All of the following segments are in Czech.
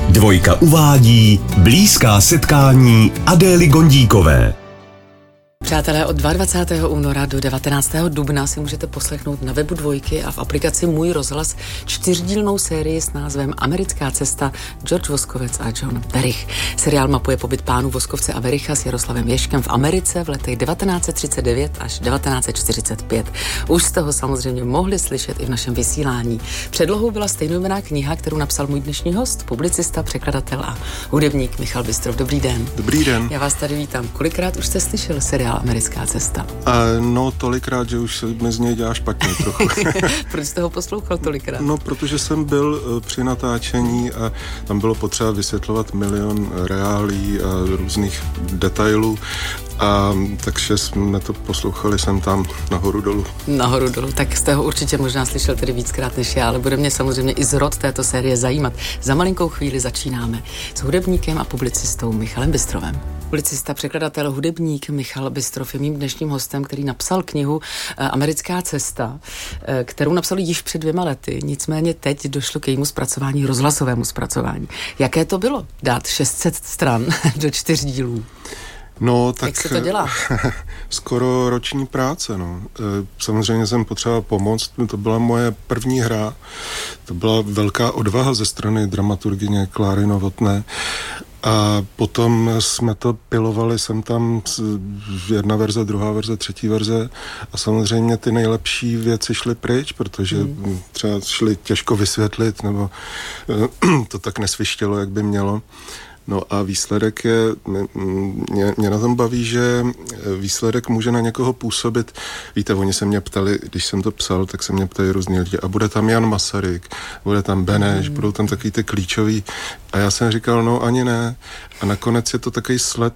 Dvojka uvádí blízká setkání Adély Gondíkové. Přátelé, od 22. února do 19. dubna si můžete poslechnout na webu Dvojky a v aplikaci Můj rozhlas 4dílnou sérii s názvem Americká cesta, George Voskovec a John Werich. Seriál mapuje pobyt pánů Voskovce a Wericha s Jaroslavem Ježkem v Americe v letech 1939 až 1945. Už jste ho samozřejmě mohli slyšet i v našem vysílání. Předlohou byla stejnojmenná kniha, kterou napsal můj dnešní host, publicista, překladatel a hudebník Michal Bystrov. Dobrý den. Dobrý den. Já vás tady vítám. Kolikrát už jste slyšel seriál Americká cesta? No, tolikrát, že už se mi z něj dělá špatně trochu. Proč jste ho poslouchal tolikrát? No, protože jsem byl při natáčení a tam bylo potřeba vysvětlovat milion reálí a různých detailů. A takže jsme to poslouchali sem tam nahoru dolů. Nahoru dolů, tak jste ho určitě možná slyšel tedy víckrát než já, ale bude mě samozřejmě i zrod této série zajímat. Za malinkou chvíli začínáme s hudebníkem a publicistou Michalem Bystrovem. Publicista, překladatel, hudebník Michal Bystrov je mým dnešním hostem, který napsal knihu Americká cesta, kterou napsal již před 2 lety. Nicméně teď došlo k jejímu zpracování, rozhlasovému zpracování. Jaké to bylo dát 600 stran do 4 dílů? No, tak jak se to dělá? Skoro roční práce, no. Samozřejmě jsem potřeboval pomoct, to byla moje první hra, to byla velká odvaha ze strany dramaturgyně Kláry Novotné. A potom jsme to pilovali sem tam, 1 verze, 2 verze, 3 verze a samozřejmě ty nejlepší věci šly pryč, protože třeba šly těžko vysvětlit, nebo to tak nesvištělo, jak by mělo. No a výsledek je, mě na tom baví, že výsledek může na někoho působit. Víte, oni se mě ptali, když jsem to psal, tak se mě ptali různí lidi, a bude tam Jan Masaryk, bude tam Beneš, budou tam takový ty klíčový. A já jsem říkal, no ani ne. A nakonec je to takový sled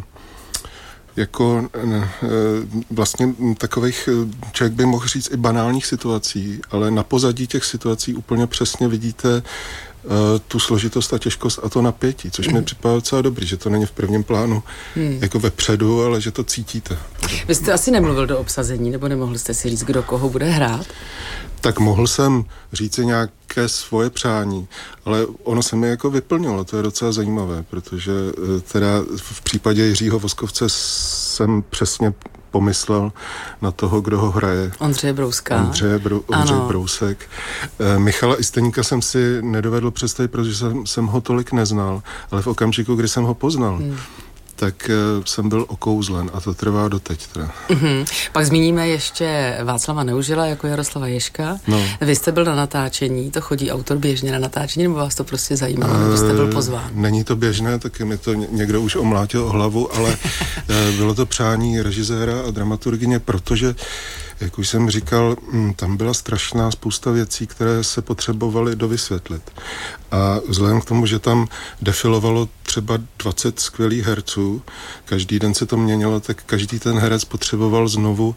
jako vlastně takových, člověk by mohl říct i banálních situací, ale na pozadí těch situací úplně přesně vidíte tu složitost a těžkost a to napětí, což mi připadá docela dobrý, že to není v prvním plánu jako vepředu, ale že to cítíte. Vy jste asi nemluvil do obsazení, nebo nemohl jste si říct, kdo koho bude hrát? Tak mohl jsem říci nějaké svoje přání, ale ono se mi jako vyplnilo, to je docela zajímavé, protože teda v případě Jiřího Voskovce jsem přesně pomyslel na toho, kdo ho hraje. Ondřeje Brouska. Ondřej Brousek. Michala Isteníka jsem si nedovedl představit, protože jsem ho tolik neznal, ale v okamžiku, kdy jsem ho poznal, tak jsem byl okouzlen a to trvá doteď teda. Pak zmíníme ještě Václava Neužila jako Jaroslava Ježka. No. Vy jste byl na natáčení, to chodí autor běžně na natáčení, nebo vás to prostě zajímalo, nebo jste byl pozván? Není to běžné, taky mi to někdo už omlátil o hlavu, ale bylo to přání režiséra a dramaturgyně, protože jak už jsem říkal, tam byla strašná spousta věcí, které se potřebovaly dovysvětlit. A vzhledem k tomu, že tam defilovalo třeba 20 skvělých herců, každý den se to měnilo, tak každý ten herec potřeboval znovu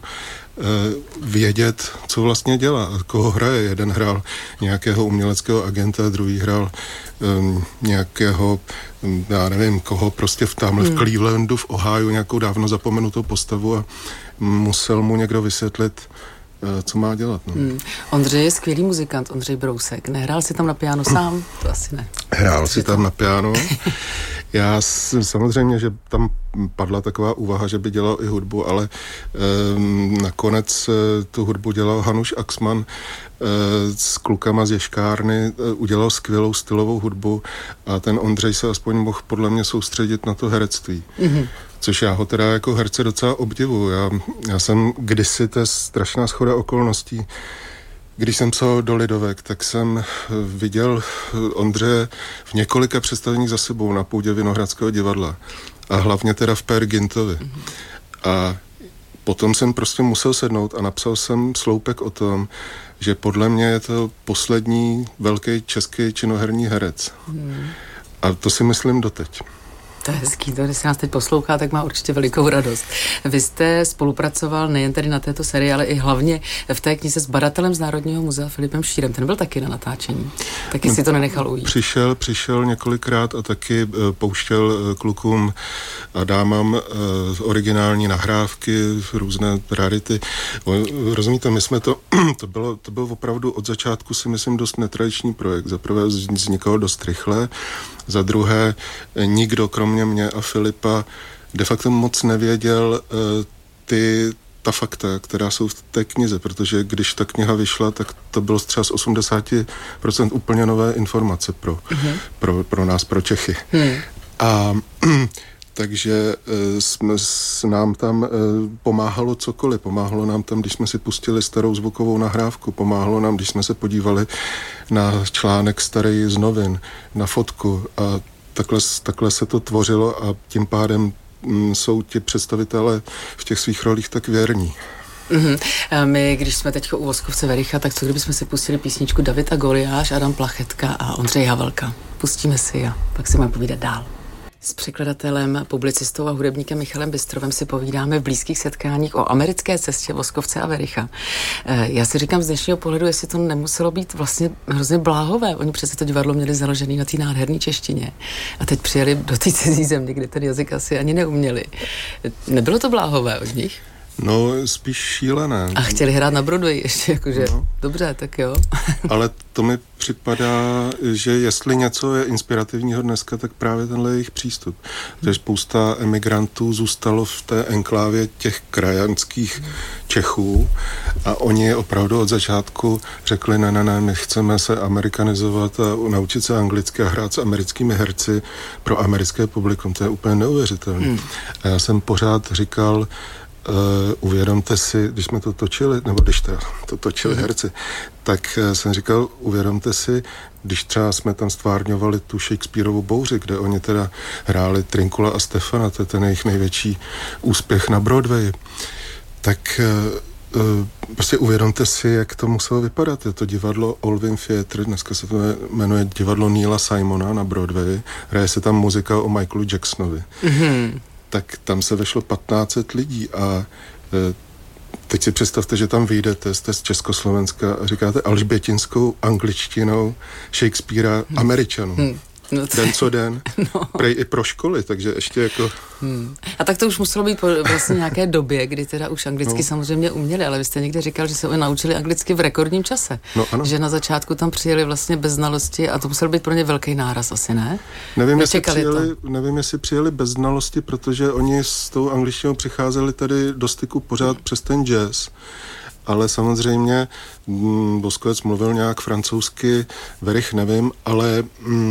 vědět, co vlastně dělá a koho hraje. Jeden hrál nějakého uměleckého agenta, druhý hrál nějakého, já nevím koho, prostě tamhle v Clevelandu, v Ohio, nějakou dávno zapomenutou postavu a musel mu někdo vysvětlit, co má dělat. No. Ondřej je skvělý muzikant, Ondřej Brousek. Nehrál si tam na piano sám? To asi ne. Hrál si tam na piano. Já samozřejmě, že tam padla taková úvaha, že by dělal i hudbu, ale nakonec tu hudbu dělal Hanuš Axman s klukama z Ješkárny, udělal skvělou stylovou hudbu a ten Ondřej se aspoň mohl podle mě soustředit na to herectví. Což já ho teda jako herce docela obdivuju. Já jsem kdysi, to je strašná shoda okolností, když jsem psal do Lidovek, tak jsem viděl Ondřeje v několika představeních za sebou na půdě Vinohradského divadla. A hlavně teda v Pér Gintovi. A potom jsem prostě musel sednout a napsal jsem sloupek o tom, že podle mě je to poslední velký český činoherní herec. A to si myslím doteď. To je hezký, to, když se nás teď poslouchá, tak má určitě velikou radost. Vy jste spolupracoval nejen tedy na této sérii, ale i hlavně v té knize s badatelem z Národního muzea Filipem Šírem. Ten byl taky na natáčení. Taky si to nenechal ujít. Přišel několikrát a taky pouštěl klukům a dámám originální nahrávky, různé rarity. Rozumíte, my jsme to byl opravdu od začátku si myslím dost netradiční projekt. Zaprvé vznikal dost rychle Za druhé, nikdo kromě mě a Filipa de facto moc nevěděl ta fakta, která jsou v té knize, protože když ta kniha vyšla, tak to bylo třeba z 80% úplně nové informace pro nás, pro Čechy. A takže nám tam pomáhalo cokoliv. Takhle nám tam, když jsme si pustili starou zvukovou nahrávku, pomáhalo nám, když jsme se podívali na článek starý z novin, na fotku a takhle se to tvořilo a tím pádem jsou ti představitelé v těch svých rolích tak věrní. My, když jsme teď u Voskovce Vericha, tak co kdybychom si pustili písničku David a Goliáš, Adam Plachetka a Ondřej Havelka. Pustíme si a pak si budeme povídat dál. S překladatelem, publicistou a hudebníkem Michalem Bystrovem si povídáme v blízkých setkáních o americké cestě Voskovce a Vericha. Já si říkám z dnešního pohledu, jestli to nemuselo být vlastně hrozně bláhové. Oni přece to divadlo měli založený na té nádherné češtině. A teď přijeli do té cizí země, kde ten jazyk asi ani neuměli. Nebylo to bláhové od nich? No, spíš šílené. A chtěli hrát na Broadway ještě, jakože, dobře, tak jo. Ale to mi připadá, že jestli něco je inspirativního dneska, tak právě tenhle jejich přístup. Protože spousta emigrantů zůstalo v té enklávě těch krajanských Čechů a oni opravdu od začátku řekli, ne, my chceme se amerikanizovat a naučit se anglicky a hrát s americkými herci pro americké publikum. To je úplně neuvěřitelné. A já jsem pořád říkal, uvědomte si, když jsme to točili, nebo když to točili herci, tak jsem říkal, uvědomte si, když třeba jsme tam stvárňovali tu Shakespearovu bouři, kde oni teda hráli Trinkula a Stefana, to je ten jejich největší úspěch na Broadway, tak prostě uvědomte si, jak to muselo vypadat. Je to divadlo Olvin Theatre, dneska se to jmenuje divadlo Neila Simona na Broadway, hraje se tam muzika o Michaelu Jacksonovi. Tak tam se vešlo 1500 lidí a teď si představte, že tam vyjdete, jste z Československa a říkáte alžbětinskou angličtinou Shakespearea Američanům. No den co den, prej i pro školy, takže ještě jako... A tak to už muselo být po vlastně nějaké době, kdy teda už anglicky samozřejmě uměli, ale vy jste někde říkal, že se naučili anglicky v rekordním čase. No, ano. Že na začátku tam přijeli vlastně bez znalosti a to musel být pro ně velký náraz asi, ne? Nevím, jestli přijeli bez znalosti, protože oni s tou angličtinou přicházeli tady do styku pořád přes ten jazz. Ale samozřejmě Voskovec mluvil nějak francouzsky, Verich nevím, ale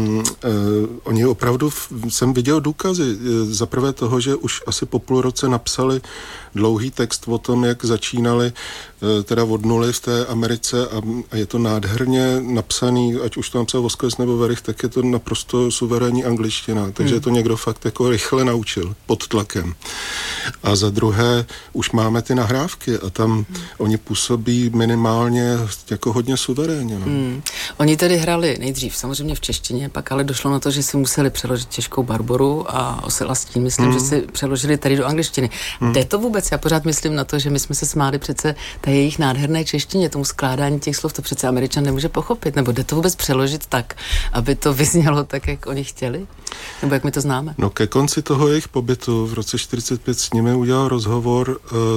oni opravdu, jsem viděl důkazy za prvé toho, že už asi po půl roce napsali dlouhý text o tom, jak začínali teda od nuly v té Americe a je to nádherně napsaný, ať už to napsal Voskovec nebo Verich, tak je to naprosto suverénní angličtina, takže to někdo fakt jako rychle naučil pod tlakem. A za druhé už máme ty nahrávky a tam oni působí minimálně jako hodně suverénně. No. Oni tedy hrali nejdřív samozřejmě v češtině, pak ale došlo na to, že si museli přeložit Těžkou Barboru a Oselastí, myslím, že si přeložili tady do angličtiny. Jde to vůbec? Já pořád myslím na to, že my jsme se smáli přece té jejich nádherné češtině, tomu skládání těch slov, to přece Američan nemůže pochopit, nebo jde to vůbec přeložit tak, aby to vyznělo tak, jak oni chtěli? Nebo jak my to známe? No ke konci toho jejich pobytu v roce 45 s nimi udělal rozhovor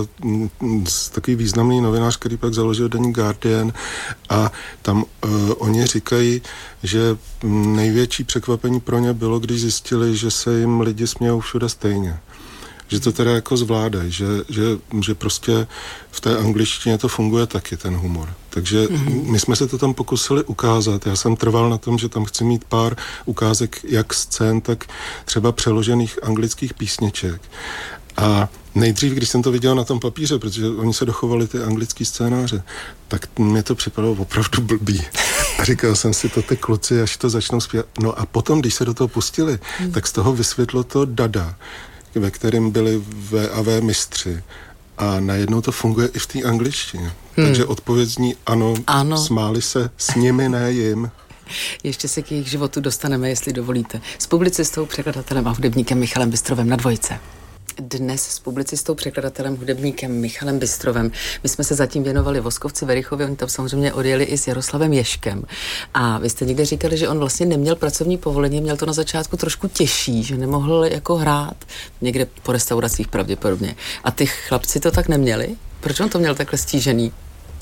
takový významný novinář, který pak založil deník Guardian a tam oni říkají, že největší překvapení pro ně bylo, když zjistili, že se jim lidi smějou všude stejně. Že to teda jako zvládají, že prostě v té angličtině to funguje taky, ten humor. Takže my jsme se to tam pokusili ukázat. Já jsem trval na tom, že tam chci mít pár ukázek jak scén, tak třeba přeložených anglických písniček. A nejdřív, když jsem to viděl na tom papíře, protože oni se dochovali ty anglický scénáře, tak mě to připadalo opravdu blbý. A říkal jsem si, to ty kluci, až to začnou zpívat. No a potom, když se do toho pustili, tak z toho vysvětlo to Dada, ve kterém byli V&V mistři. A najednou to funguje i v té angličtině. Takže odpověď zní ano, smáli se s nimi, ne jim. Ještě se k jejich životu dostaneme, jestli dovolíte. S publicistou, překladatelem a hudebníkem Michalem Bystrovem na Dvojce. Dnes s publicistou, překladatelem, hudebníkem Michalem Bystrovem. My jsme se zatím věnovali Voskovci Verichovi, oni tam samozřejmě odjeli i s Jaroslavem Ježkem. A vy jste někde říkali, že on vlastně neměl pracovní povolení, měl to na začátku trošku těžší, že nemohl jako hrát někde po restauracích pravděpodobně. A ty chlapci to tak neměli? Proč on to měl takhle stížený?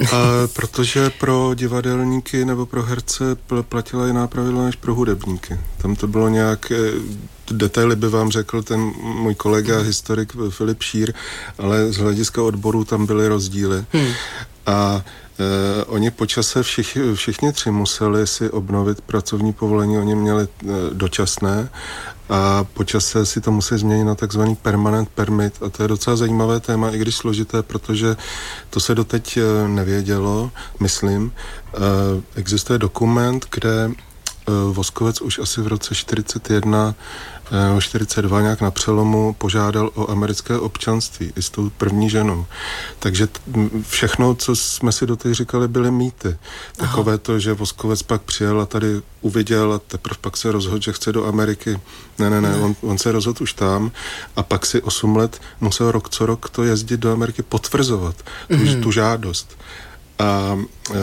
Protože pro divadelníky nebo pro herce platila jiná pravidla než pro hudebníky. Tam to bylo nějak, detaily by vám řekl ten můj kolega, historik Filip Šír, ale z hlediska odboru tam byly rozdíly. A oni po čase všichni tři museli si obnovit pracovní povolení, oni měli dočasné a po čase si to musí změnit na takzvaný permanent permit a to je docela zajímavé téma, i když složité, protože to se doteď nevědělo, myslím. Existuje dokument, kde Voskovec už asi v roce 41 42 nějak na přelomu požádal o americké občanství i s tou první ženou. Takže všechno, co jsme si doteď říkali, byly mýty. Takové to, že Voskovec pak přijel a tady uviděl a teprve pak se rozhodl, že chce do Ameriky. Ne, on se rozhodl už tam a pak si 8 let musel rok co rok to jezdit do Ameriky potvrzovat, tu žádost. A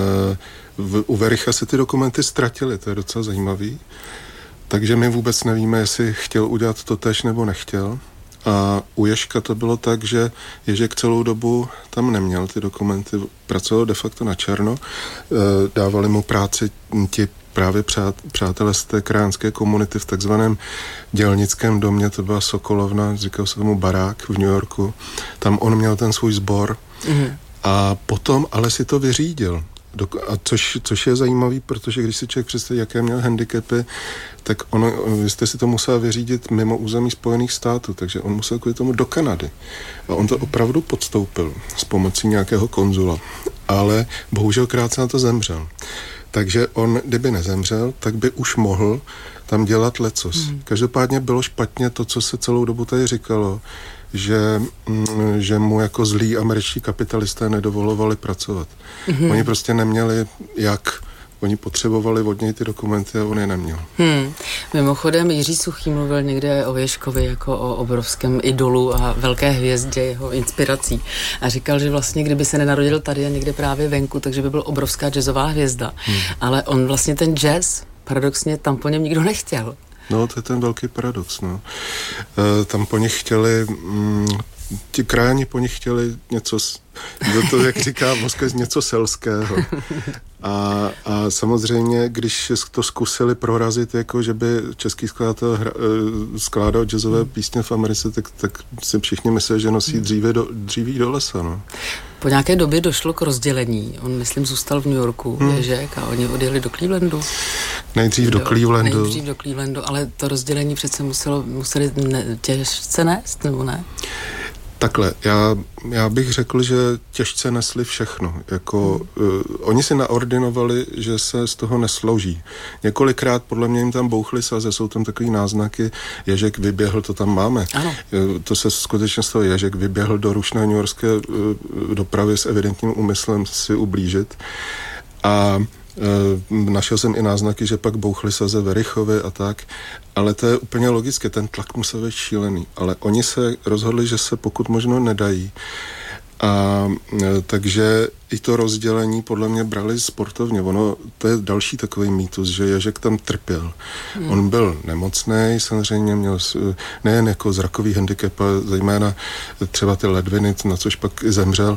u Vericha se ty dokumenty ztratily, to je docela zajímavý. Takže my vůbec nevíme, jestli chtěl udělat to též nebo nechtěl. A u Ježka to bylo tak, že Ježek celou dobu tam neměl ty dokumenty, pracoval de facto na černo, dávali mu práci ti právě přátelé z té krajánské komunity v takzvaném dělnickém domě, to byla Sokolovna, říkal se tomu barák v New Yorku, tam on měl ten svůj sbor a potom ale si to vyřídil. A což je zajímavý, protože když si člověk představí, jaké měl handicapy, tak vy jste si to musel vyřídit mimo území Spojených států, takže on musel kvůli tomu do Kanady. A on to opravdu podstoupil s pomocí nějakého konzula. Ale bohužel krátce na to zemřel. Takže on, kdyby nezemřel, tak by už mohl tam dělat lecos. Každopádně bylo špatně to, co se celou dobu tady říkalo, že mu jako zlí američtí kapitalisté nedovolovali pracovat. Oni prostě neměli jak. Oni potřebovali od něj ty dokumenty a on je neměl. Mimochodem Jiří Suchý mluvil někde o Ježkovi jako o obrovském idolu a velké hvězdě jeho inspirací. A říkal, že vlastně kdyby se nenarodil tady a někde právě venku, takže by byl obrovská jazzová hvězda. Ale on vlastně ten jazz paradoxně tam po něm nikdo nechtěl. No, to je ten velký paradox, no. Tam po nich chtěli, ti krajani po nich chtěli něco, to, jak říká Voskovec, něco selského. A samozřejmě, když to zkusili prorazit, jako že by český skladatel skládal jazzové písně v Americe, tak si všichni mysleli, že nosí dříví do lesa, no. Po nějaké době došlo k rozdělení. On, myslím, zůstal v New Yorku, Ježek, a oni odjeli do Clevelandu. Nejdřív do Clevelandu, ale to rozdělení přece museli těžce nést, nebo ne? Takhle, já bych řekl, že těžce nesli všechno. Oni si naordinovali, že se z toho neslouží. Několikrát podle mě jim tam bouchly saze, jsou tam takový náznaky, Ježek vyběhl, to tam máme. Ano. To se skutečně stalo, Ježek vyběhl do rušné newyorské dopravy s evidentním úmyslem si ublížit. A našel jsem i náznaky, že pak bouchly saze Verichovi a tak, ale to je úplně logické, ten tlak musel být šílený, ale oni se rozhodli, že se pokud možno nedají. A takže i to rozdělení podle mě brali sportovně. To je další takový mýtus, že Ježek tam trpěl. On byl nemocný, samozřejmě měl nejen jako zrakový handicap, ale zejména třeba ty ledviny, na což pak zemřel.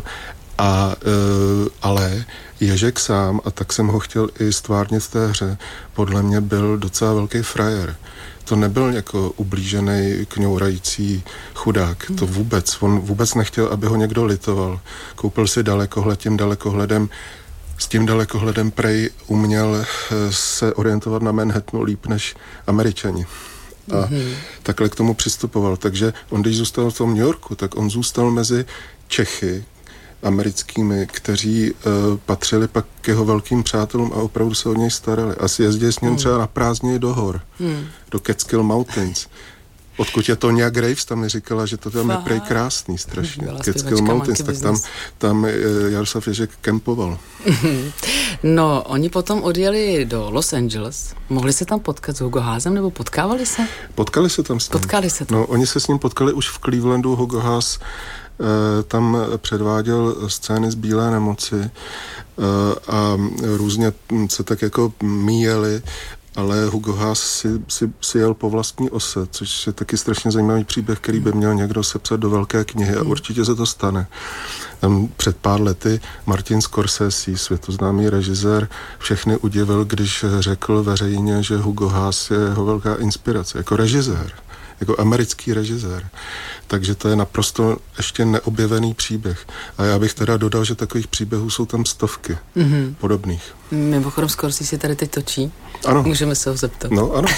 Ale Ježek sám, a tak jsem ho chtěl i stvárnit v té hře, podle mě byl docela velký frajer. To nebyl jako ublížený, kňourající chudák. To vůbec. On vůbec nechtěl, aby ho někdo litoval. Koupil si dalekohled, tím dalekohledem. S tím dalekohledem prej uměl se orientovat na Manhattanu líp než Američani. A takhle k tomu přistupoval. Takže on, když zůstal v tom New Yorku, tak on zůstal mezi Čechy, americkými, kteří patřili pak k jeho velkým přátelům a opravdu se o něj starali. Asi jezdili s ním třeba na prázdniny do hor, do Catskill Mountains. Odkud je Tonya Graves, tam mi říkala, že to tam je prej krásný strašně. Catskill Mountains, tak tam Jaroslav Ježek kempoval. No, oni potom odjeli do Los Angeles. Mohli se tam potkat s Hugo Haasem, nebo potkávali se? Potkali se tam s ním. No, oni se s ním potkali už v Clevelandu. Hugo Haas tam předváděl scény z Bílé nemoci a různě se tak jako míjeli ale Hugo Haas si jel po vlastní ose, což je taky strašně zajímavý příběh, který by měl někdo sepsat do velké knihy a určitě se to stane. Před pár lety Martin Scorsese, světoznámý režisér, všechny udivil, když řekl veřejně, že Hugo Haas je jeho velká inspirace, jako režisér, jako americký režisér. Takže to je naprosto ještě neobjevený příběh. A já bych teda dodal, že takových příběhů jsou tam stovky podobných. Mimochodem Scorsese se tady teď točí. Ano. Můžeme se ho zeptat. No, ano.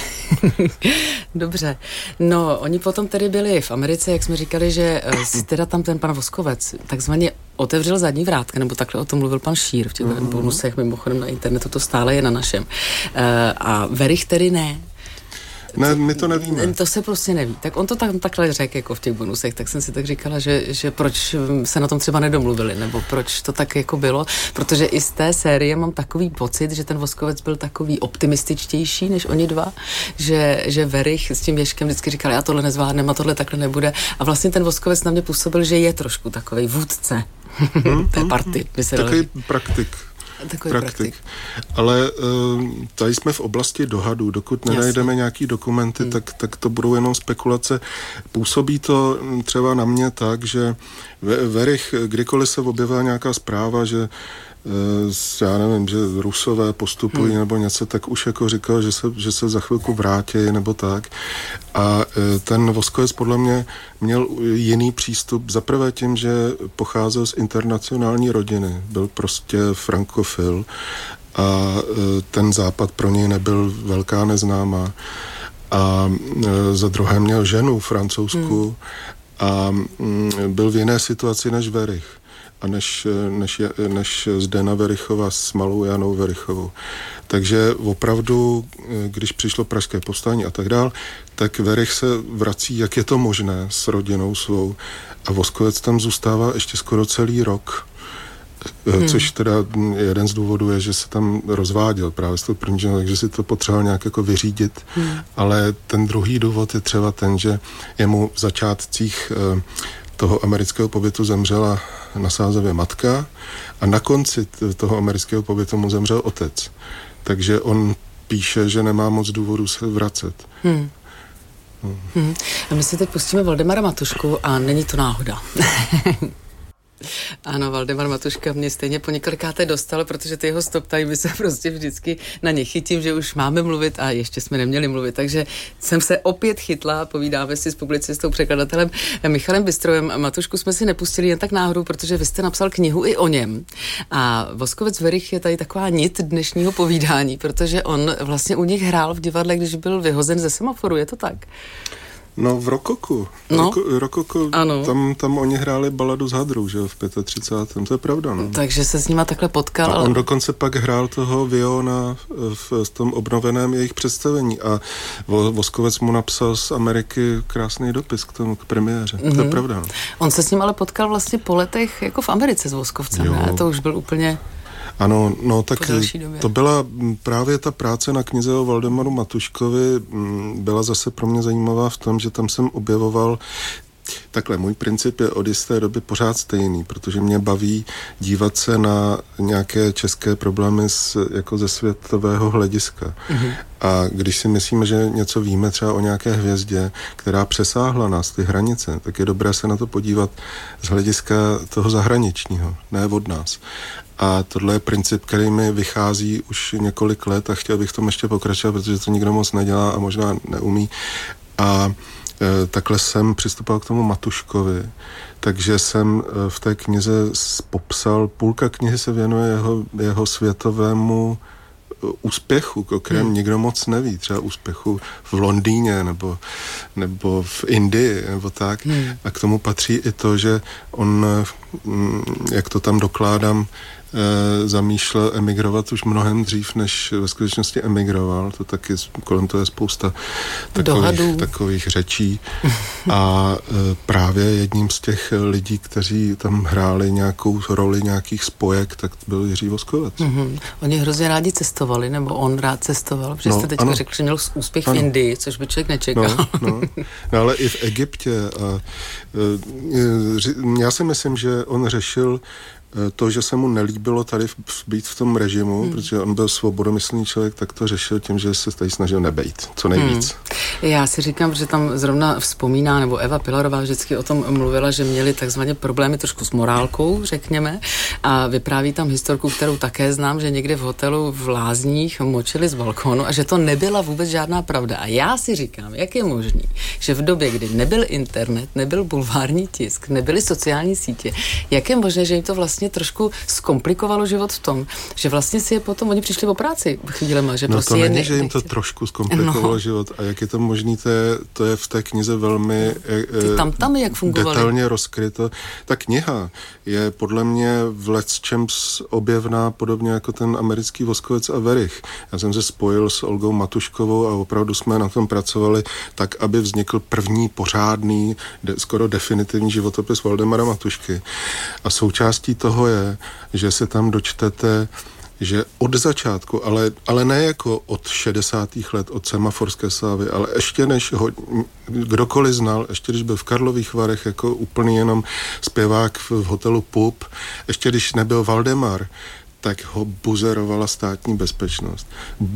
Dobře. No, oni potom tedy byli v Americe, jak jsme říkali, že teda tam ten pan Voskovec takzvaně otevřel zadní vrátka, nebo takhle o tom mluvil pan Šír v těch bonusech, mimochodem na internetu to stále je na našem. A Werich tedy ne. Ne, my to nevíme. To se prostě neví. Tak on to takhle řekl jako v těch bonusech, tak jsem si tak říkala, že proč se na tom třeba nedomluvili, nebo proč to tak jako bylo, protože i z té série mám takový pocit, že ten Voskovec byl takový optimističtější než oni dva, že Werich s tím Ježkem vždycky říkal, já tohle nezvládnem a tohle takhle nebude a vlastně ten Voskovec na mě působil, že je trošku takovej vůdce té party. Takový praktik. Ale tady jsme v oblasti dohadů. Dokud nenajdeme nějaký dokumenty, tak to budou jenom spekulace. Působí to třeba na mě tak, že Werich, kdykoliv se objevila nějaká zpráva, že já nevím, že Rusové postupují nebo něco, tak už jako říkal, že se za chvilku vrátí nebo tak. A ten Voskovec podle mě měl jiný přístup. Zaprvé tím, že pocházel z internacionální rodiny. Byl prostě frankofil a ten západ pro něj nebyl velká neznámá. A za druhé měl ženu francouzskou a byl v jiné situaci než Werich. A než Zdena Werichová s malou Janou Werichovou. Takže opravdu, když přišlo pražské povstání a tak dál, tak Werich se vrací, jak je to možné, s rodinou svou. A Voskovec tam zůstává ještě skoro celý rok. Což teda jeden z důvodů je, že se tam rozváděl právě s tou první ženou, takže si to potřeboval nějak jako vyřídit. Ale ten druhý důvod je třeba ten, že jemu v začátcích toho amerického pobytu zemřela na Sázavě matka a na konci toho amerického pobytu mu zemřel otec. Takže on píše, že nemá moc důvodu se vracet. A my si teď pustíme Valdemara Matušku a není to náhoda. Ano, Valdemar Matuška mě stejně po několikáté dostal, protože ty jeho stop timey se prostě vždycky na ně chytím, že už máme mluvit a ještě jsme neměli mluvit, takže jsem se opět chytla, povídáme si s publicistou, překladatelem Michalem Bystrovem. Matušku jsme si nepustili jen tak náhodou, protože vy jste napsal knihu i o něm. A Voskovec Werich je tady taková nit dnešního povídání, protože on vlastně u nich hrál v divadle, když byl vyhozen ze semaforu, je to tak? No v Rokoku. Rokoko, tam oni hráli baladu s Hadrou, že jo, v 35. To je pravda, no. Takže se s nima takhle potkal. A on dokonce pak hrál toho Viona v tom obnoveném jejich představení a Voskovec mu napsal z Ameriky krásný dopis k premiéře. To je pravda, no. On se s ním ale potkal vlastně po letech jako v Americe s Voskovcem, ne? To už byl úplně... Ano, no tak to byla právě ta práce na knize o Valdemaru Matuškovi byla zase pro mě zajímavá v tom, že tam jsem objevoval takhle, můj princip je od jisté doby pořád stejný, protože mě baví dívat se na nějaké české problémy jako ze světového hlediska. A když si myslíme, že něco víme třeba o nějaké hvězdě, která přesáhla nás, ty hranice, tak je dobré se na to podívat z hlediska toho zahraničního, ne od nás. A tohle je princip, který mi vychází už několik let a chtěl bych v tom ještě pokračovat, protože to nikdo moc nedělá a možná neumí. A takhle jsem přistupoval k tomu Matuškovi, takže jsem v té knize popsal, půlka knihy se věnuje jeho světovému úspěchu, o kterém nikdo moc neví, třeba úspěchu v Londýně nebo v Indii nebo tak. A k tomu patří i to, že on, jak to tam dokládám, zamýšlel emigrovat už mnohem dřív, než ve skutečnosti emigroval. To taky kolem toho je spousta takových řečí. A právě jedním z těch lidí, kteří tam hráli nějakou roli nějakých spojek, tak byl Jiří Voskovec. Oni hrozně rádi cestovali, nebo on rád cestoval, protože jste teďka řekl, že měl úspěch v Indii, což by člověk nečekal. No, ale i v Egyptě. A já si myslím, že on řešil to, že se mu nelíbilo tady být v tom režimu, protože on byl svobodomyslný člověk, tak to řešil tím, že se tady snažil nebejt, co nejvíc. Já si říkám, že tam zrovna vzpomíná, nebo Eva Pilarová vždycky o tom mluvila, že měli takzvaně problémy trošku s morálkou, řekněme, a vypráví tam historku, kterou také znám, že někde v hotelu v Lázních močili z balkónu a že to nebyla vůbec žádná pravda. A já si říkám, jak je možný, že v době, kdy nebyl internet, nebyl bulvární tisk, nebyly sociální sítě, jak je možné, že jim to vlastně trošku zkomplikovalo život v tom, že vlastně si je potom, oni přišli o práci chvílema, že prostě to není, že jim to trošku zkomplikovalo život a jak je to možný, to je v té knize velmi tam jak fungovaly. Detailně rozkryto. Ta kniha je podle mě v lecčems objevná, podobně jako ten Americký voskovec a Werich. Já jsem se spojil s Olgou Matuškovou a opravdu jsme na tom pracovali tak, aby vznikl první pořádný, skoro definitivní životopis Valdemara Matušky. A součástí toho je, že se tam dočtete, že od začátku, ale ne jako od 60. let, od semaforské slávy, ale ještě než ho kdokoliv znal, ještě když byl v Karlových Varech jako úplný jenom zpěvák v hotelu Pup, ještě když nebyl Valdemar, tak ho buzerovala státní bezpečnost.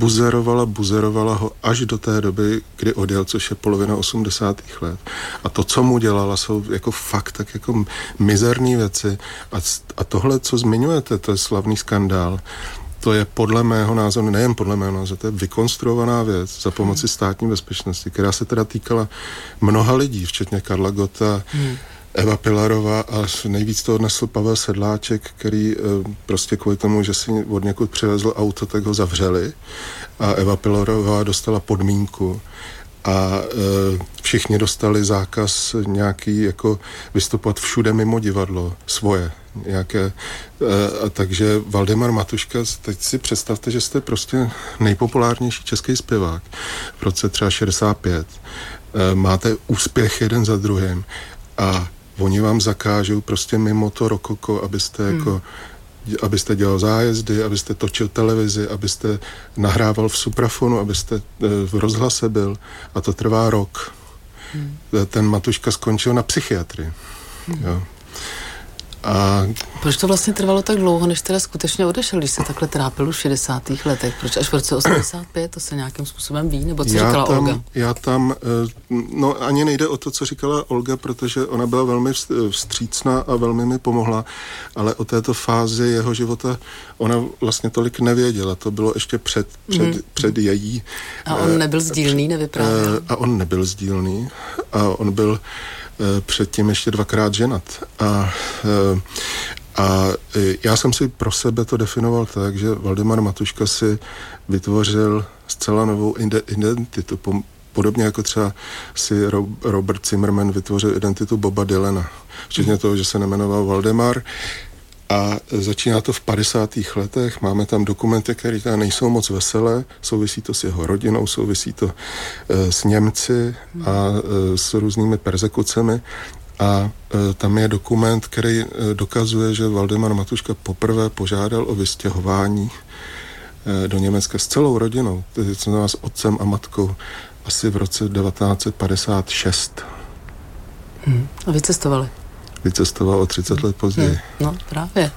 Buzerovala ho až do té doby, kdy odjel, což je polovina 80. let. A to, co mu dělala, jsou jako fakt tak jako mizerné věci. A tohle, co zmiňujete, to je slavný skandál, to je podle mého názoru, nejen podle mého názoru, to je vykonstruovaná věc za pomoci státní bezpečnosti, která se teda týkala mnoha lidí, včetně Karla Gotta, Eva Pilarová a nejvíc to odnesl Pavel Sedláček, který prostě kvůli tomu, že si od někud přivezl auto, tak ho zavřeli a Eva Pilarová dostala podmínku a všichni dostali zákaz nějaký jako vystupovat všude mimo divadlo, svoje nějaké, takže Valdemar Matuška, teď si představte, že jste prostě nejpopulárnější český zpěvák v roce třeba 65, máte úspěch jeden za druhým a oni vám zakážou prostě mimo to rokoko, abyste dělal zájezdy, abyste točil televizi, abyste nahrával v suprafonu, abyste v rozhlase byl. A to trvá rok. Ten Matuška skončil na psychiatrii. Jo. A proč to vlastně trvalo tak dlouho, než teda skutečně odešel, když se takhle trápil v 60. letech? Proč až v roce 85? To se nějakým způsobem ví? Nebo co říkala Olga? No ani nejde o to, co říkala Olga, protože ona byla velmi vstřícná a velmi mi pomohla, ale o této fázi jeho života ona vlastně tolik nevěděla. To bylo ještě před její. A on nebyl sdílný, nevyprávěl? A on nebyl sdílný. A on byl předtím ještě 2krát ženat. A já jsem si pro sebe to definoval tak, že Valdemar Matuška si vytvořil zcela novou identitu. Podobně jako třeba si Robert Zimmerman vytvořil identitu Boba Dylana. Včetně toho, že se nemenoval Valdemar. A začíná to v 50. letech, máme tam dokumenty, které tam nejsou moc veselé, souvisí to s jeho rodinou, souvisí to s Němci a s různými perzekucemi. A tam je dokument, který dokazuje, že Valdemar Matuška poprvé požádal o vystěhování do Německa s celou rodinou, tedy s otcem a matkou, asi v roce 1956. A vycestovali? Vycestoval o 30 let později. No, právě.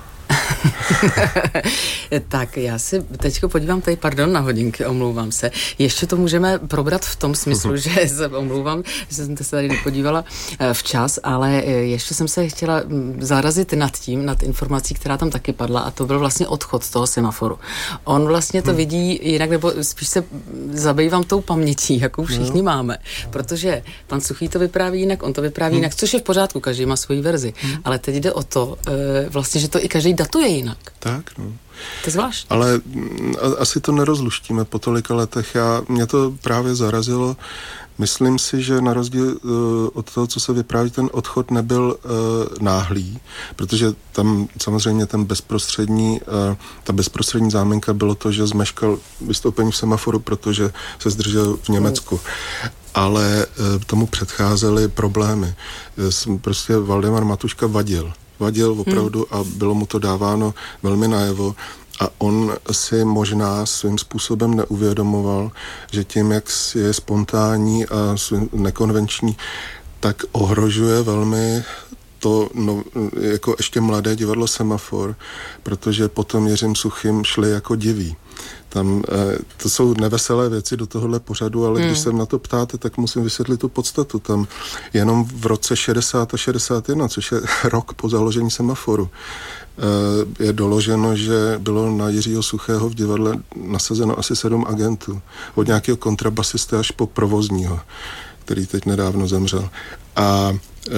Tak já si teďko podívám tady, pardon, na hodinky, omlouvám se. Ještě to můžeme probrat v tom smyslu, že se omlouvám, že jsem se tady nepodívala včas, ale ještě jsem se chtěla zarazit nad informací, která tam taky padla, a to byl vlastně odchod z toho semaforu. On vlastně to vidí jinak, nebo spíš se zabývám tou pamětí, jakou všichni máme, protože pan Suchý to vypráví jinak, on to vypráví jinak, což je v pořádku, každý má svoji verzi, ale teď jde o to, vlastně, že to i každý datuje jinak. Tak, no. To je zvláštní. Ale asi to nerozluštíme po tolika letech. Mě to právě zarazilo. Myslím si, že na rozdíl od toho, co se vypráví, ten odchod nebyl náhlý, protože tam samozřejmě ta bezprostřední záminka bylo to, že zmeškal vystoupení v semaforu, protože se zdržel v Německu. Ale tomu předcházely problémy. Prostě Valdemar Matuška vadil opravdu a bylo mu to dáváno velmi najevo a on si možná svým způsobem neuvědomoval, že tím, jak je spontánní a nekonvenční, tak ohrožuje velmi to jako ještě mladé divadlo Semafor, protože potom Jiřím Suchým šli jako diví. Tam, to jsou neveselé věci do tohohle pořadu, ale když se na to ptáte, tak musím vysvětlit tu podstatu. Tam jenom v roce 60 a 61, což je rok po založení Semaforu, je doloženo, že bylo na Jiřího Suchého v divadle nasazeno asi 7 agentů. Od nějakého kontrabasisty až po provozního, který teď nedávno zemřel. A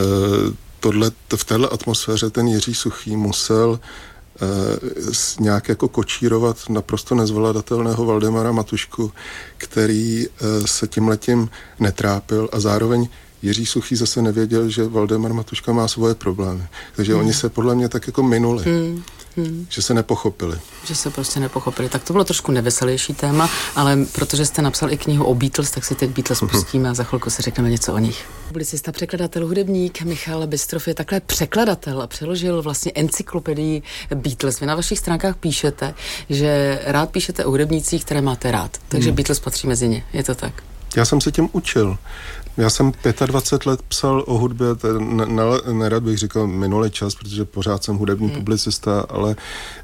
v téhle atmosféře ten Jiří Suchý musel nějak jako kočírovat naprosto nezvladatelného Valdemara Matušku, který se tímhletím netrápil a zároveň Jiří Suchý zase nevěděl, že Valdemar Matuška má svoje problémy. Takže oni se podle mě tak jako minuli. Že se nepochopili. Že se prostě nepochopili. Tak to bylo trošku neveselější téma, ale protože jste napsal i knihu o Beatles, tak si teď Beatles pustíme a za chvilku si řekneme něco o nich. Publicista, překladatel, hudebník Michal Bystrov je takhle překladatel a přeložil vlastně encyklopedii Beatles. Vy na vašich stránkách píšete, že rád píšete o hudebnících, které máte rád. Takže Beatles patří mezi ně. Je to tak? Já jsem se tím učil. Já jsem 25 let psal o hudbě, nerad bych říkal minulý čas, protože pořád jsem hudební publicista, ale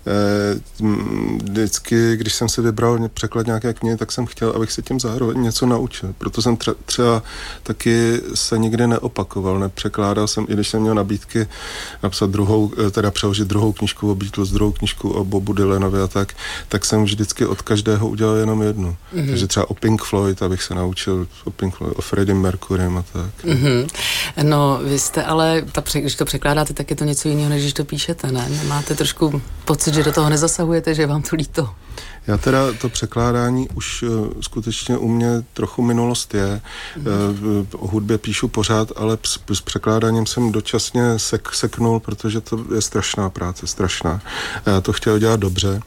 vždycky, když jsem si vybral překlad nějaké knihy, tak jsem chtěl, abych se tím zároveň něco naučil. Proto jsem třeba taky se nikdy neopakoval, nepřekládal jsem, i když jsem měl nabídky napsat přeložit druhou knížku o Beatles, druhou knížku o Bobu Dylanovi a tak jsem vždycky od každého udělal jenom jednu. Takže třeba o Pink Floyd, abych se naučil o Pink Floyd, o Freddie Mercurym a tak. No, vy jste ale, když to překládáte, tak je to něco jiného, než když to píšete, ne? Máte trošku pocit, že do toho nezasahujete, že je vám to líto? Já teda to překládání už skutečně u mě trochu minulost je. O hudbě píšu pořád, ale s překládáním jsem dočasně seknul, protože to je strašná práce, strašná. Já to chtěl dělat dobře.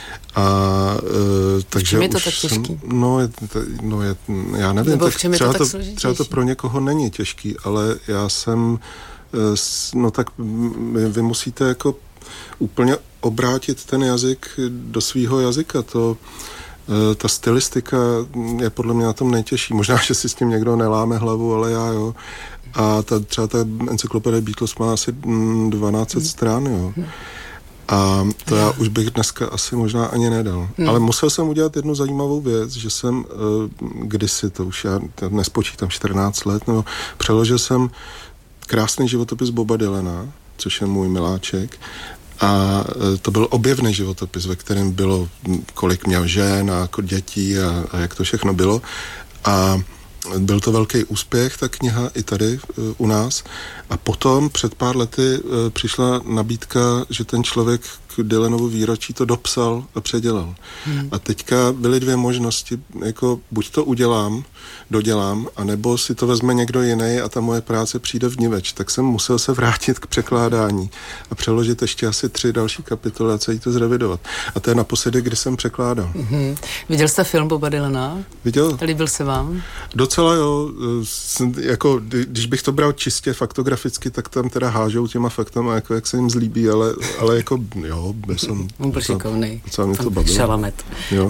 Takže je to tak těžký? Já nevím, tak třeba to pro někoho není těžký, ale já jsem, tak vy musíte jako úplně obrátit ten jazyk do svýho jazyka. Ta stylistika je podle mě na tom nejtěžší. Možná, že si s tím někdo neláme hlavu, ale já jo. A třeba ta encyklopedie Beatles má asi 1200 stran, jo. A to já už bych dneska asi možná ani nedal. Ale musel jsem udělat jednu zajímavou věc, že jsem kdysi, to už já nespočítám 14 let, nebo přeložil jsem krásný životopis Boba Dylana, což je můj miláček. A to byl objevný životopis, ve kterém bylo, kolik měl žen a dětí a jak to všechno bylo. A byl to velký úspěch, ta kniha, i tady u nás. A potom před pár lety přišla nabídka, že ten člověk k Dylanovu výročí to dopsal a předělal. A teďka byly 2 možnosti, jako buď to dodělám, anebo si to vezme někdo jiný a ta moje práce přijde vniveč. Tak jsem musel se vrátit k překládání a přeložit ještě asi 3 další kapitoly a celý to zrevidovat. A to je naposledy, kdy jsem překládal. Viděl jste film Boba Dylana? Viděl. Líbil se vám? Docela jo. Jako, když bych to bral čistě faktograficky, tak tam teda hážou těma faktama, jako jak se jim zlíbí, ale jako jo, byl šikovnej. Docela mě to bavilo. Šalamet. Jo.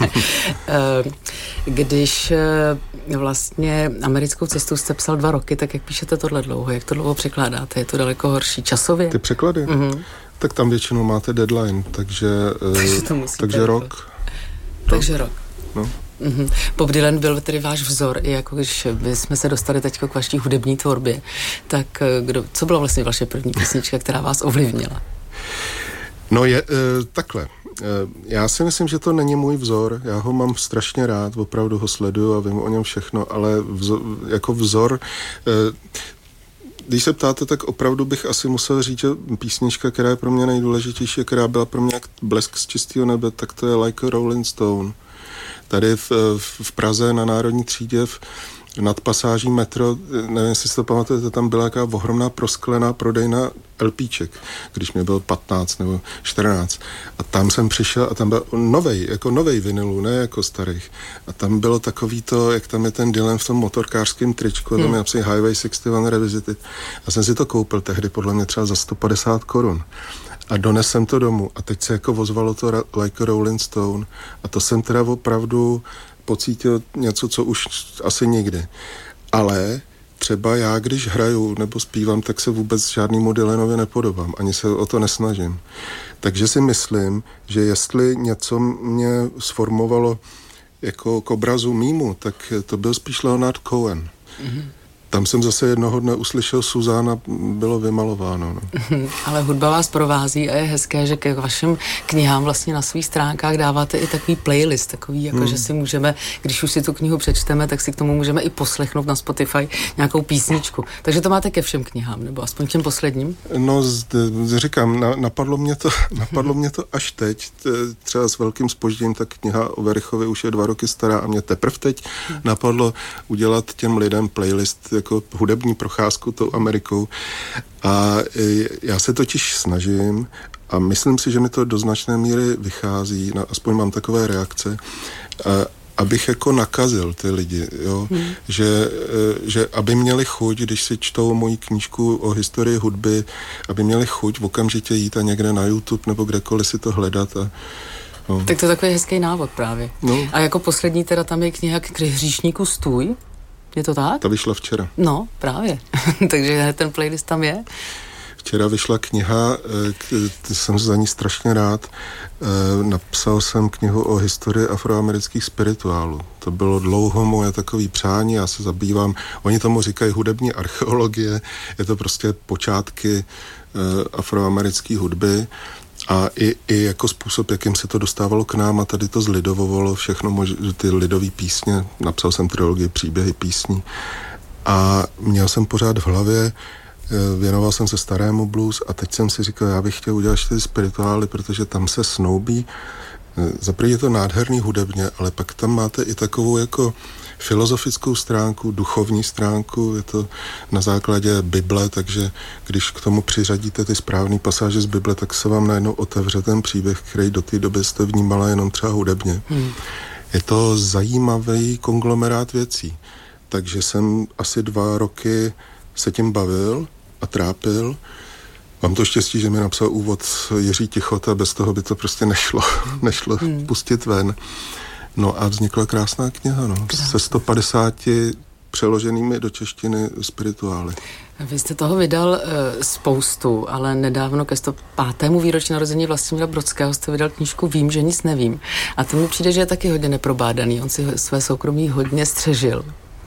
Když vlastně americkou cestu jste psal 2 roky, tak jak píšete tohle dlouho? Jak to dlouho překládáte? Je to daleko horší časově? Ty překlady? Tak tam většinou máte deadline, takže rok. Takže rok. No. Bob Dylan byl tedy váš vzor, i jako když jsme se dostali teď k vaší hudební tvorbě, tak co byla vlastně vaše první písnička, která vás ovlivnila? No je takhle. Já si myslím, že to není můj vzor. Já ho mám strašně rád, opravdu ho sleduju a vím o něm všechno, ale jako vzor... Když se ptáte, tak opravdu bych asi musel říct, že písnička, která je pro mě nejdůležitější, která byla pro mě jak blesk z čistého nebe, tak to je Like a Rolling Stone. Tady v Praze na Národní třídě nad pasáží metro, nevím, jestli si to pamatujete, tam byla jaká ohromná prosklená prodejna LPček, když mě bylo 15 nebo 14. A tam jsem přišel a tam byl novej vinylů, ne jako starých. A tam bylo takový to, jak tam je ten Dylan v tom motorkářském tričku, a tam je napsaný Highway 61 Revisited. A jsem si to koupil tehdy podle mě třeba za 150 korun. A dones jsem to domů. A teď se jako ozvalo to Like a Rolling Stone. A to jsem teda opravdu pocítil něco, co už asi nikdy. Ale třeba já, když hraju nebo zpívám, tak se vůbec žádnému Dylanovi nepodobám, ani se o to nesnažím. Takže si myslím, že jestli něco mě sformovalo jako k obrazu mýmu, tak to byl spíš Leonard Cohen. Mm-hmm. Tam jsem zase jednoho dne uslyšel Suzana, bylo vymalováno. No. Ale hudba vás provází a je hezké, že k vašim knihám vlastně na svých stránkách dáváte i takový playlist, takový, jako že si můžeme, když už si tu knihu přečteme, tak si k tomu můžeme i poslechnout na Spotify nějakou písničku. Takže to máte ke všem knihám, nebo aspoň těm posledním? No, říkám, napadlo mě to až teď, třeba s velkým zpožděním, tak kniha o Verichovi už je 2 roky stará a mě teprve teď napadlo udělat těm lidem playlist jako hudební procházku tou Amerikou. A já se totiž snažím a myslím si, že mi to do značné míry vychází, aspoň mám takové reakce, abych jako nakazil ty lidi, jo? Že aby měli chuť, když si čtou moji knížku o historii hudby, aby měli chuť okamžitě jít a někde na YouTube nebo kdekoliv si to hledat a no. Tak to je takový hezký návod právě. No. A jako poslední teda tam je kniha K hříšníku stůj. Je to tak? Ta vyšla včera. No, právě. Takže ten playlist tam je. Včera vyšla kniha, jsem za ní strašně rád. Napsal jsem knihu o historii afroamerických spirituálů. To bylo dlouho moje takové přání, já se zabývám, oni tomu říkají hudební archeologie, je to prostě počátky afroamerické hudby. A i jako způsob, jakým se to dostávalo k nám a tady to zlidovovalo všechno, ty lidové písně, napsal jsem trilogii Příběhy písní a měl jsem pořád v hlavě, věnoval jsem se starému blues a teď jsem si říkal, já bych chtěl udělat ty spirituály, protože tam se snoubí, zaprvé je to nádherný hudebně, ale pak tam máte i takovou jako filozofickou stránku, duchovní stránku, je to na základě Bible, takže když k tomu přiřadíte ty správné pasáže z Bible, tak se vám najednou otevře ten příběh, který do té doby jste vnímala jenom třeba hudebně. Je to zajímavý konglomerát věcí, takže jsem asi 2 roky se tím bavil a trápil. Mám to štěstí, že mi napsal úvod Jiří Tichota, bez toho by to prostě nešlo pustit ven. No a vznikla krásná kniha, se 150 přeloženými do češtiny spirituály. Vy jste toho vydal spoustu, ale nedávno ke 105. výročí narození Vlastimila Brodského jste vydal knížku Vím, že nic nevím. A to mi přijde, že je taky hodně neprobádaný. On si své soukromí hodně střežil.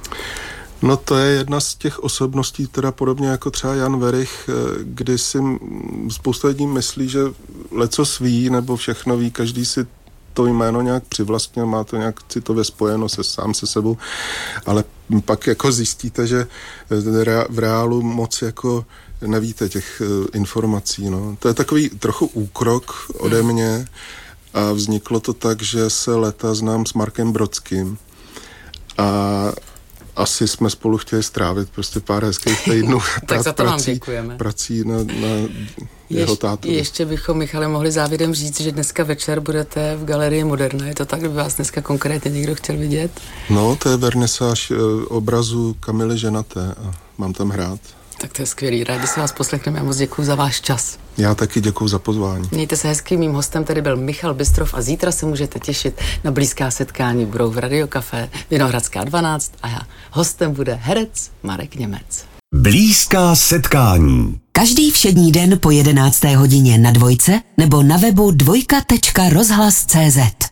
No to je jedna z těch osobností, teda podobně jako třeba Jan Werich, kdy si spousta lidí myslí, že lecos ví nebo všechno ví, každý si to jméno nějak přivlastnil, má to nějak citově spojeno sám se sebou, ale pak jako zjistíte, že v reálu moc jako nevíte těch informací, no. To je takový trochu úkrok ode mě a vzniklo to tak, že se léta znám s Markem Brodským a asi jsme spolu chtěli strávit prostě pár hezkých týdnů. Tak za to vám děkujeme. Prací na jeho tátu. Ještě bychom, Michale, mohli závěrem říct, že dneska večer budete v Galerii Moderna. Je to tak, kdyby vás dneska konkrétně někdo chtěl vidět? No, to je vernisáž obrazu Kamily Ženaté a mám tam hrát. Tak to je skvělý. Rádi si vás poslechneme a moc děkuju za váš čas. Já taky děkuju za pozvání. Mějte se hezky, mým hostem tady byl Michal Bystrov a zítra se můžete těšit na blízká setkání. Budou v Radio Café Vinohradská 12 a hostem bude herec Marek Němec. Blízká setkání. Každý všední den po 11. hodině na Dvojce nebo na webu dvojka.rozhlas.cz.